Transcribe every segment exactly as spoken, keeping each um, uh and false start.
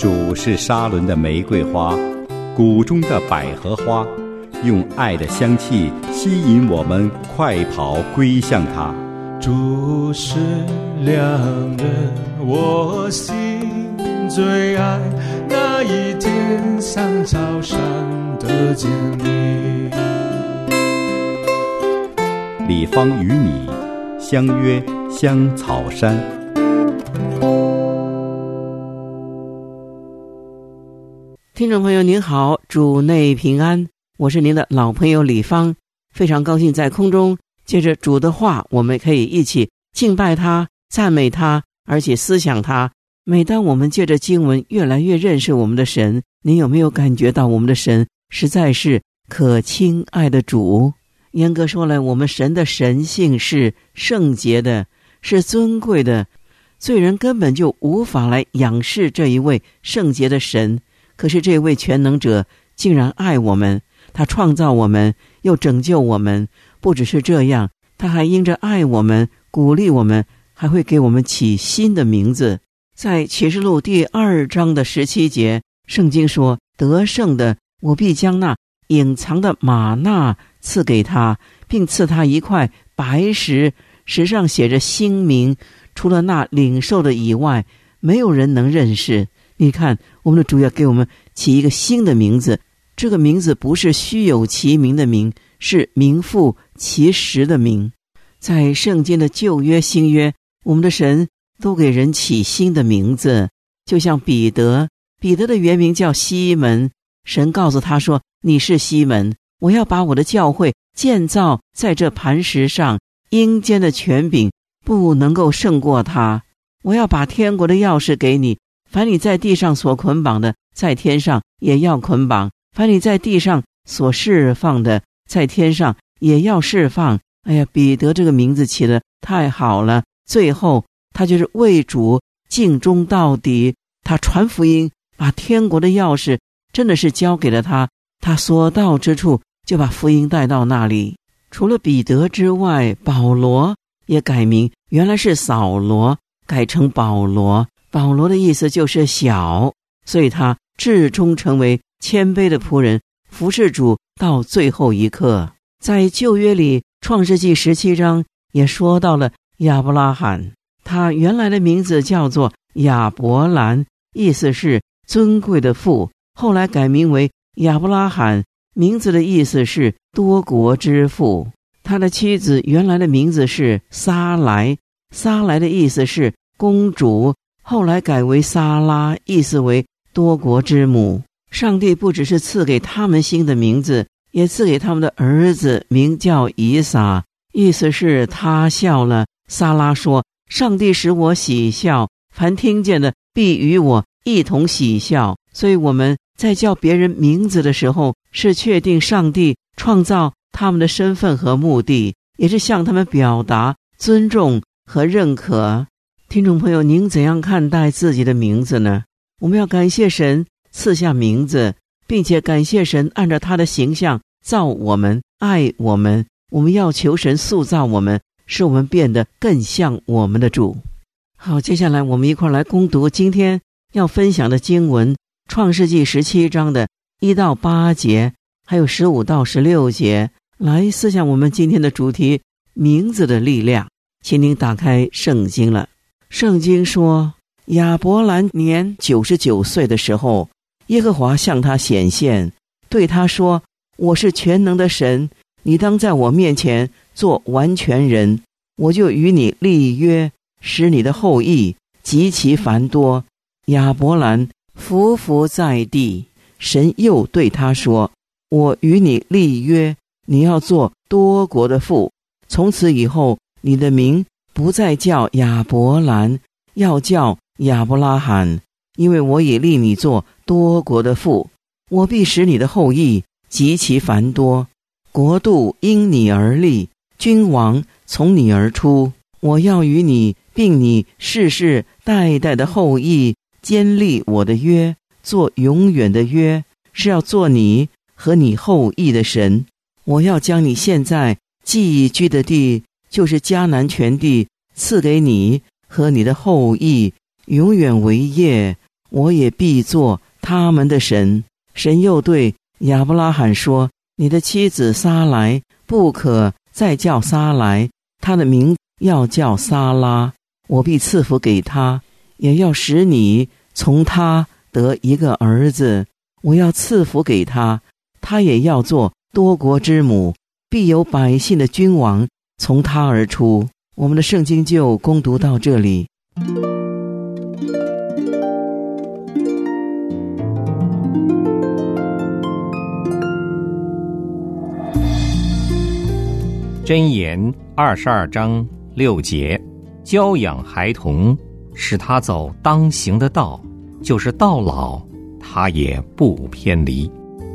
主是沙伦的玫瑰花，谷中的百合花，用爱的香气吸引我们快跑归向他。 主是良人，我心最爱，那一天像草上的坚立。 李芳与你相约香草山。 听众朋友您好，主内平安，我是您的老朋友李芳，非常高兴在空中借着主的话，我们可以一起敬拜他，赞美他，而且思想他。每当我们借着经文越来越认识我们的神，您有没有感觉到我们的神实在是可亲爱的主？严格说来，我们神的神性是圣洁的，是尊贵的，罪人根本就无法来仰视这一位圣洁的神。可是这位全能者竟然爱我们，他创造我们，又拯救我们。不只是这样，他还因着爱我们，鼓励我们，还会给我们起新的名字。在启示录第二章的十七节，圣经说，得胜的，我必将那隐藏的玛纳赐给他，并赐他一块白石，石上写着新名，除了那领受的以外，没有人能认识。你看，我们的主要给我们起一个新的名字，这个名字不是虚有其名的名，是名副其实的名。在圣经的旧约新约，我们的神都给人起新的名字。就像彼得，彼得的原名叫西门，神告诉他说，你是西门，我要把我的教会建造在这磐石上，阴间的权柄不能够胜过他。我要把天国的钥匙给你，凡你在地上所捆绑的，在天上也要捆绑；凡你在地上所释放的，在天上也要释放。哎呀，彼得这个名字起得太好了。最后他就是为主尽忠到底，他传福音，把天国的钥匙真的是交给了他，他所到之处就把福音带到那里。除了彼得之外，保罗也改名，原来是扫罗，改成保罗。保罗的意思就是小，所以他至终成为谦卑的仆人，服侍主到最后一刻。在旧约里，创世纪十七章也说到了亚伯拉罕，他原来的名字叫做亚伯兰，意思是尊贵的父，后来改名为亚伯拉罕，名字的意思是多国之父。他的妻子原来的名字是撒莱，撒莱的意思是公主，后来改为撒拉，意思为多国之母。上帝不只是赐给他们新的名字，也赐给他们的儿子名叫以撒，意思是他笑了。撒拉说，上帝使我喜笑，凡听见的必与我一同喜笑。所以我们在叫别人名字的时候，是确定上帝创造他们的身份和目的，也是向他们表达尊重和认可。听众朋友，您怎样看待自己的名字呢？我们要感谢神赐下名字，并且感谢神按照他的形象造我们，爱我们。我们要求神塑造我们，使我们变得更像我们的主。好，接下来我们一块来攻读今天要分享的经文，创世纪十七章的一到八节，还有十五到十六节，来思想我们今天的主题，名字的力量。请您打开圣经了。圣经说，亚伯兰年九十九岁的时候，耶和华向他显现，对他说，我是全能的神，你当在我面前做完全人，我就与你立约，使你的后裔极其繁多。亚伯兰伏伏在地，神又对他说，我与你立约，你要做多国的父，从此以后你的名不再叫亚伯兰，要叫亚伯拉罕，因为我已立你做多国的父，我必使你的后裔极其繁多，国度因你而立，君王从你而出。我要与你并你世世代代的后裔坚立我的约，做永远的约，是要做你和你后裔的神。我要将你现在寄居的地，就是迦南全地，赐给你和你的后裔，永远为业。 我也必做他们的神。神又对亚伯拉罕说，你的妻子撒来不可再叫撒来，她的名要叫撒拉，我必赐福给她，也要使你从她得一个儿子，我要赐福给她，她也要做多国之母，必有百姓的君王从她而出。我们的圣经就攻读到这里。 箴言二十二章六节，教养孩童，使他走当行的道，就是到老，他也不偏离。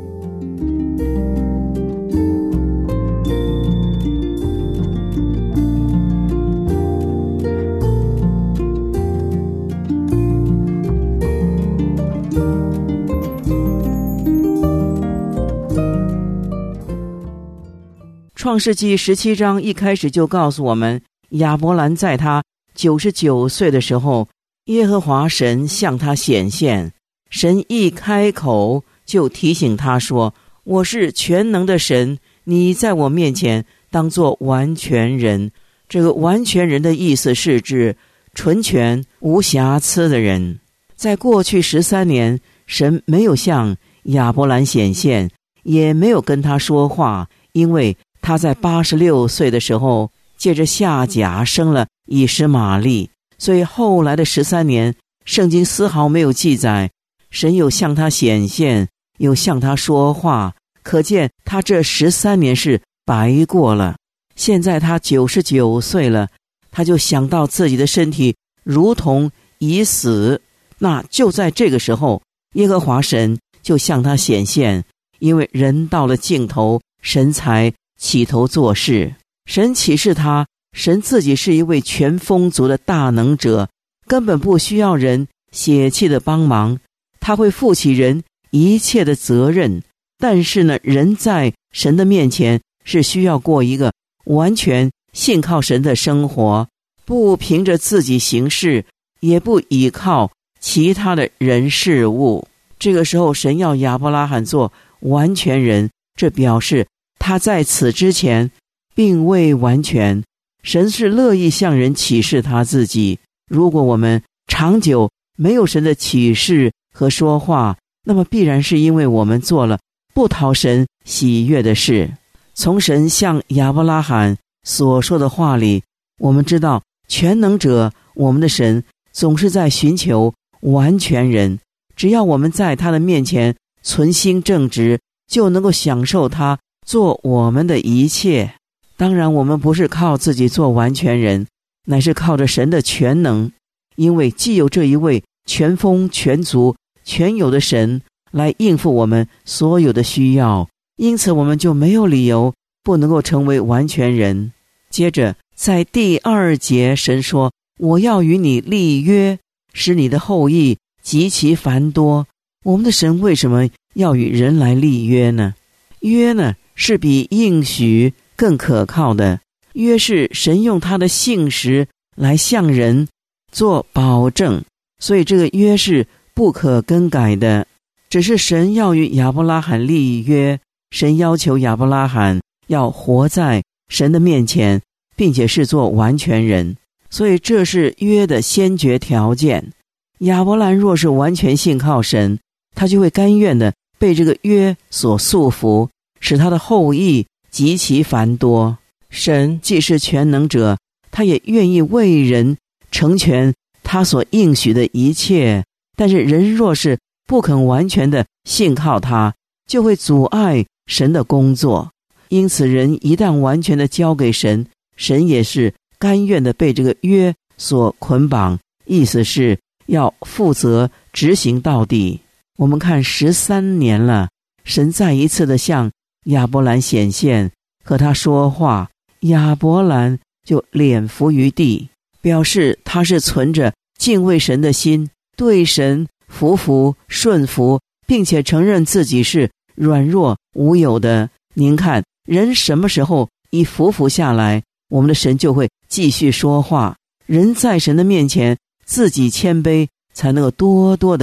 创世纪十七章一开始就告诉我们，亚伯兰在他九十九岁的时候，耶和华神向他显现，神一开口就提醒他说，我是全能的神，你在我面前当作完全人。这个完全人的意思是指纯全无瑕疵的人。在过去十三年，神没有向亚伯兰显现，也没有跟他说话，因为他在八十六岁的时候借着夏甲生了以实玛利，所以后来的十三年圣经丝毫没有记载神有向他显现，有向他说话，可见他这十三年是白过了。现在他九十九岁了，他就想到自己的身体如同已死，那就在这个时候耶和华神就向他显现，因为人到了尽头，神才起头做事。神启示他，神自己是一位全丰足的大能者，根本不需要人血气的帮忙，他会负起人一切的责任。但是呢，人在神的面前是需要过一个完全信靠神的生活，不凭着自己行事，也不依靠其他的人事物。这个时候神要亚伯拉罕做完全人，这表示他在此之前并未完全。神是乐意向人启示他自己。如果我们长久没有神的启示和说话，那么必然是因为我们做了不讨神喜悦的事。从神向亚伯拉罕所说的话里，我们知道全能者我们的神总是在寻求完全人。只要我们在他的面前存心正直，就能够享受他做我们的一切。当然我们不是靠自己做完全人，乃是靠着神的全能，因为既有这一位全丰全足全有的神来应付我们所有的需要，因此我们就没有理由不能够成为完全人。接着在第二节神说，我要与你立约，使你的后裔极其繁多。我们的神为什么要与人来立约呢？约呢是比应许更可靠的，约是神用他的信实来向人做保证，所以这个约是不可更改的。只是神要与亚伯拉罕立约，神要求亚伯拉罕要活在神的面前，并且是做完全人，所以这是约的先决条件。亚伯兰若是完全信靠神，他就会甘愿的被这个约所束缚，使他的后裔极其繁多。神既是全能者，他也愿意为人成全他所应许的一切，但是人若是不肯完全的信靠他，就会阻碍神的工作。因此人一旦完全的交给神，神也是甘愿的被这个约所捆绑，意思是要负责执行到底。我们看十三年了，神再一次的向亚伯兰显现，和他说话，亚伯兰就脸伏于地，表示他是存着敬畏神的心，对神服服顺服，并且承认自己是软弱无有的。您看人什么时候一服服下来，我们的神就会继续说话。人在神的面前自己谦卑，才能够多多的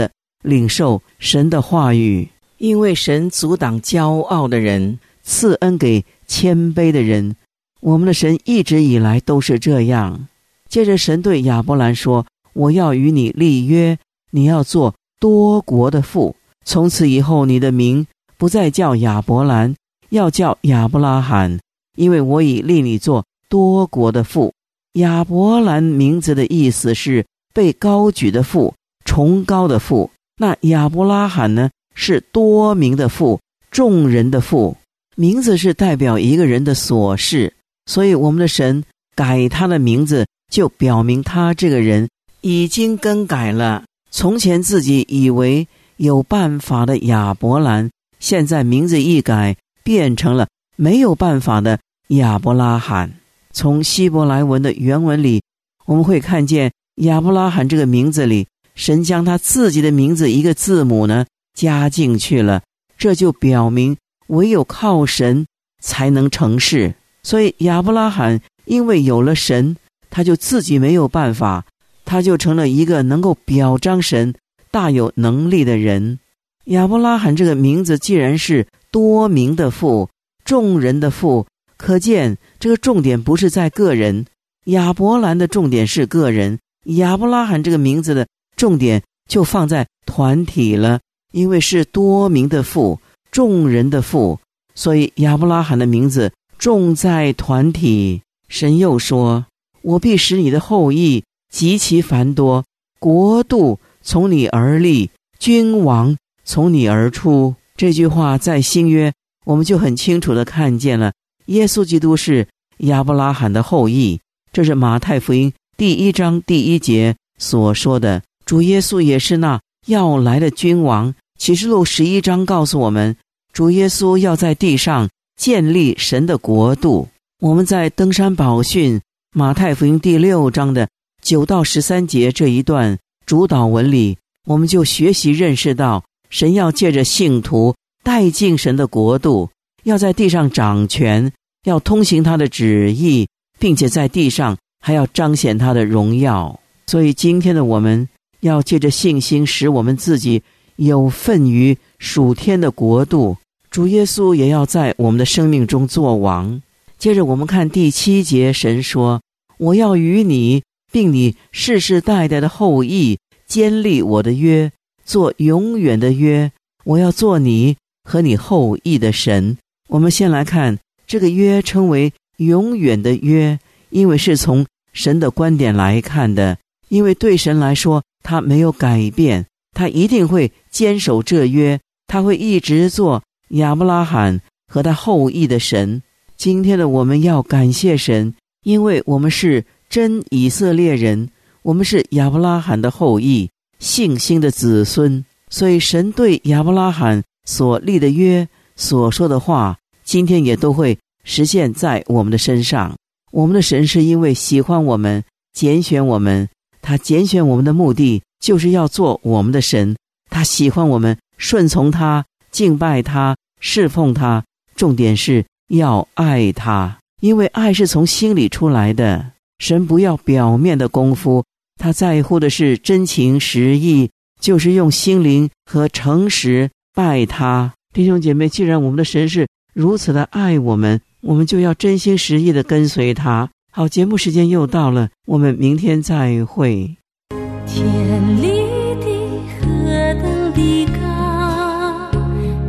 领受神的话语，因为神阻挡骄傲的人，赐恩给谦卑的人。我们的神一直以来都是这样。接着神对亚伯兰说，我要与你立约，你要做多国的父，从此以后你的名不再叫亚伯兰，要叫亚伯拉罕，因为我已立你做多国的父。亚伯兰名字的意思是被高举的父，崇高的父。那亚伯拉罕呢，是多名的父，众人的父。名字是代表一个人的所事，所以我们的神改他的名字，就表明他这个人已经更改了。从前自己以为有办法的亚伯兰，现在名字一改，变成了没有办法的亚伯拉罕。从希伯来文的原文里，我们会看见亚伯拉罕这个名字里，神将他自己的名字一个字母呢加进去了，这就表明唯有靠神才能成事。所以亚伯拉罕因为有了神，他就自己没有办法，他就成了一个能够表彰神大有能力的人。亚伯拉罕这个名字既然是多名的父，众人的父，可见这个重点不是在个人，亚伯兰的重点是个人，亚伯拉罕这个名字的重点就放在团体了，因为是多名的父，众人的父，所以亚伯拉罕的名字重在团体。神又说，我必使你的后裔极其繁多，国度从你而立，君王从你而出。这句话在新约我们就很清楚地看见了，耶稣基督是亚伯拉罕的后裔，这是马太福音第一章第一节所说的。主耶稣也是那要来的君王。启示录十一章告诉我们，主耶稣要在地上建立神的国度。我们在登山宝训马太福音第六章的九到十三节这一段主导文里，我们就学习认识到，神要借着信徒带进神的国度，要在地上掌权，要通行他的旨意，并且在地上还要彰显他的荣耀。所以今天的我们要借着信心，使我们自己有份于属天的国度，主耶稣也要在我们的生命中作王。接着我们看第七节，神说，我要与你并你世世代代的后裔坚立我的约，做永远的约，我要做你和你后裔的神。我们先来看这个约称为永远的约，因为是从神的观点来看的，因为对神来说他没有改变，他一定会坚守这约，他会一直做亚伯拉罕和他后裔的神。今天的我们要感谢神，因为我们是真以色列人，我们是亚伯拉罕的后裔，信心的子孙，所以神对亚伯拉罕所立的约，所说的话，今天也都会实现在我们的身上。我们的神是因为喜欢我们，拣选我们，他拣选我们的目的就是要做我们的神，他喜欢我们顺从他，敬拜他，侍奉他，重点是要爱他，因为爱是从心里出来的。神不要表面的功夫，他在乎的是真情实意，就是用心灵和诚实拜他。弟兄姐妹，既然我们的神是如此的爱我们，我们就要真心实意的跟随他。好，节目时间又到了，我们明天再会。 天立地何等的高，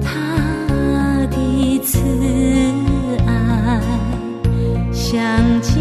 他的慈爱向前